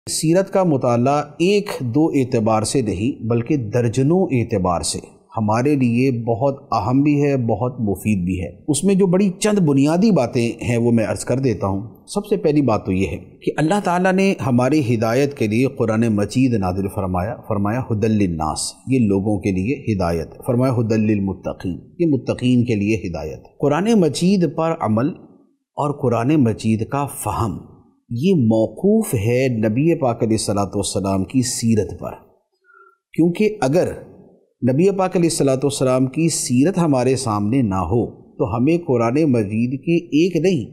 سیرت کا مطالعہ ایک دو اعتبار سے نہیں بلکہ درجنوں اعتبار سے ہمارے لیے بہت اہم بھی ہے، بہت مفید بھی ہے۔ اس میں جو بڑی چند بنیادی باتیں ہیں وہ میں عرض کر دیتا ہوں۔ سب سے پہلی بات تو یہ ہے کہ اللہ تعالیٰ نے ہماری ہدایت کے لیے قرآن مجید نازل فرمایا ھدی للناس، یہ لوگوں کے لیے ہدایت، فرمایا ھدی للمتقین، یہ متقین کے لیے ہدایت۔ قرآن مجید پر عمل اور قرآن مجید کا فہم یہ موقوف ہے نبی پاک علیہ الصلوۃ والسلام کی سیرت پر، کیونکہ اگر نبی پاک علیہ الصلوۃ والسلام کی سیرت ہمارے سامنے نہ ہو تو ہمیں قرآن مجید کے ایک نہیں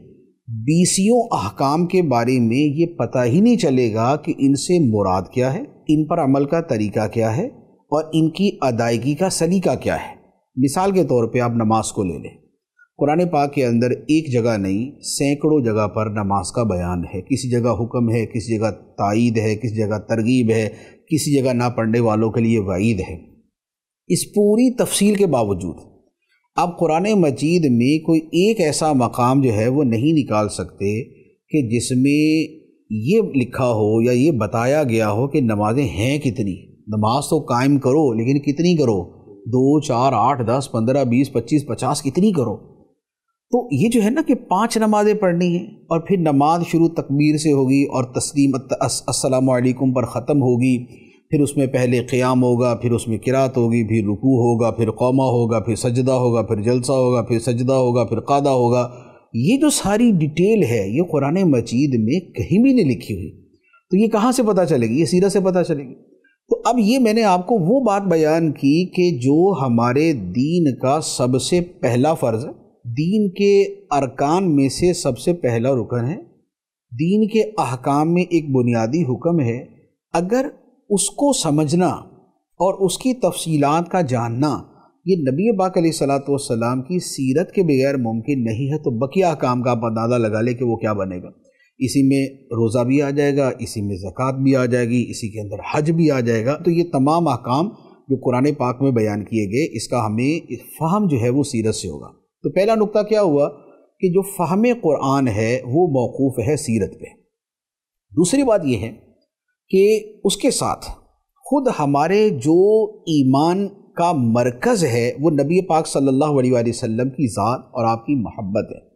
20 احکام کے بارے میں یہ پتہ ہی نہیں چلے گا کہ ان سے مراد کیا ہے، ان پر عمل کا طریقہ کیا ہے اور ان کی ادائیگی کا سلیقہ کیا ہے۔ مثال کے طور پہ آپ نماز کو لے لیں، قرآن پاک کے اندر ایک جگہ نہیں سینکڑوں جگہ پر نماز کا بیان ہے، کسی جگہ حکم ہے، کسی جگہ تائید ہے، کسی جگہ ترغیب ہے، کسی جگہ نہ پڑھنے والوں کے لیے وعید ہے۔ اس پوری تفصیل کے باوجود آپ قرآن مجید میں کوئی ایک ایسا مقام جو ہے وہ نہیں نکال سکتے کہ جس میں یہ لکھا ہو یا یہ بتایا گیا ہو کہ نمازیں ہیں کتنی، نماز تو قائم کرو لیکن کتنی کرو، 2 4 8 10 15 20 25 50 کتنی کرو۔ تو یہ جو ہے نا کہ 5 نمازیں پڑھنی ہیں اور پھر نماز شروع تکبیر سے ہوگی اور تسلیم السلام علیکم پر ختم ہوگی، پھر اس میں پہلے قیام ہوگا، پھر اس میں قرات ہوگی، پھر رکوع ہوگا، پھر قومہ ہوگا، پھر سجدہ ہوگا، پھر جلسہ ہوگا، پھر سجدہ ہوگا، پھر قعدہ ہوگا۔ یہ جو ساری ڈیٹیل ہے یہ قرآن مجید میں کہیں بھی نہیں لکھی ہوئی، تو یہ کہاں سے پتہ چلے گی؟ یہ سیرت سے پتہ چلے گی۔ تو اب یہ میں نے آپ کو وہ بات بیان کی کہ جو ہمارے دین کا سب سے پہلا فرض ہے، دین کے ارکان میں سے سب سے پہلا رکن ہے، دین کے احکام میں ایک بنیادی حکم ہے۔ اگر اس کو سمجھنا اور اس کی تفصیلات کا جاننا یہ نبی پاک علیہ الصلوۃ والسلام کی سیرت کے بغیر ممکن نہیں ہے، تو بقیہ احکام کا آپ اندازہ لگا لیں کہ وہ کیا بنے گا۔ اسی میں روزہ بھی آ جائے گا، اسی میں زکوٰۃ بھی آ جائے گی، اسی کے اندر حج بھی آ جائے گا۔ تو یہ تمام احکام جو قرآن پاک میں بیان کیے گئے اس کا ہمیں فہم جو ہے وہ سیرت سے ہوگا۔ تو پہلا نقطہ کیا ہوا کہ جو فہم قرآن ہے وہ موقوف ہے سیرت پہ۔ دوسری بات یہ ہے کہ اس کے ساتھ خود ہمارے جو ایمان کا مرکز ہے وہ نبی پاک صلی اللہ علیہ وآلہ وسلم کی ذات اور آپ کی محبت ہے،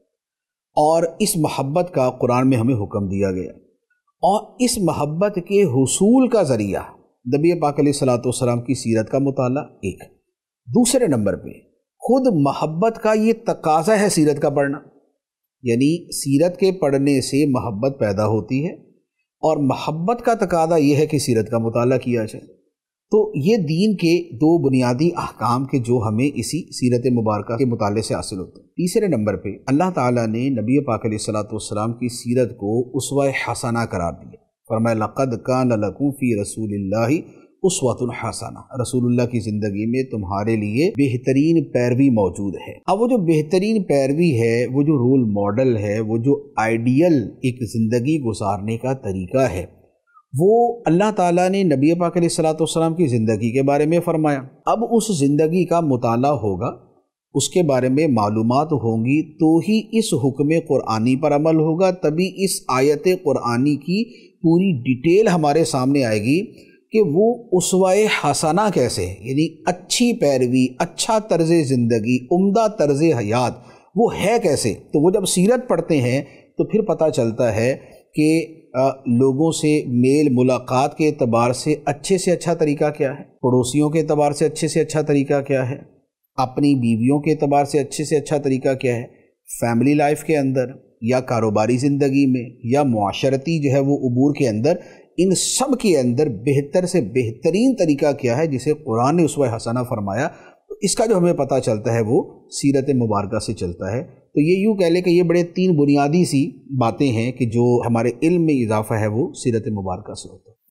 اور اس محبت کا قرآن میں ہمیں حکم دیا گیا، اور اس محبت کے حصول کا ذریعہ نبی پاک علیہ الصلوۃ والسلام کی سیرت کا مطالعہ ایک۔ دوسرے نمبر پہ خود محبت کا یہ تقاضا ہے سیرت کا پڑھنا، یعنی سیرت کے پڑھنے سے محبت پیدا ہوتی ہے اور محبت کا تقاضا یہ ہے کہ سیرت کا مطالعہ کیا جائے۔ تو یہ دین کے 2 بنیادی احکام کے جو ہمیں اسی سیرت مبارکہ کے مطالعے سے حاصل ہوتے ہیں۔ تیسرے نمبر پہ اللہ تعالیٰ نے نبی پاک علیہ الصلوۃ والسلام کی سیرت کو اسوہ حسنہ قرار دیا، فرمایا لقد کان لکم فی رسول اللہ اسوۃ حسنہ، رسول اللہ کی زندگی میں تمہارے لیے بہترین پیروی موجود ہے۔ اب وہ جو بہترین پیروی ہے، وہ جو رول ماڈل ہے، وہ جو آئیڈیل ایک زندگی گزارنے کا طریقہ ہے، وہ اللہ تعالیٰ نے نبی پاک علیہ الصلوۃ والسلام کی زندگی کے بارے میں فرمایا۔ اب اس زندگی کا مطالعہ ہوگا، اس کے بارے میں معلومات ہوں گی، تو ہی اس حکم قرآنی پر عمل ہوگا، تبھی اس آیت قرآنی کی پوری ڈیٹیل ہمارے سامنے آئے گی کہ وہ اسوہ حسنہ کیسے، یعنی اچھی پیروی، اچھا طرز زندگی، عمدہ طرز حیات وہ ہے کیسے۔ تو وہ جب سیرت پڑھتے ہیں تو پھر پتہ چلتا ہے کہ لوگوں سے میل ملاقات کے اعتبار سے اچھا طریقہ کیا ہے، پڑوسیوں کے اعتبار سے اچھا طریقہ کیا ہے، اپنی بیویوں کے اعتبار سے اچھا طریقہ کیا ہے، فیملی لائف کے اندر یا کاروباری زندگی میں یا معاشرتی جو ہے وہ امور کے اندر، ان سب کے اندر بہتر سے بہترین طریقہ کیا ہے جسے قرآن نے اسوہ حسنہ فرمایا۔ تو اس کا جو ہمیں پتہ چلتا ہے وہ سیرت مبارکہ سے چلتا ہے۔ تو یہ یوں کہہ لیں کہ یہ بڑے 3 بنیادی سی باتیں ہیں کہ جو ہمارے علم میں اضافہ ہے وہ سیرت مبارکہ سے ہوتا ہے۔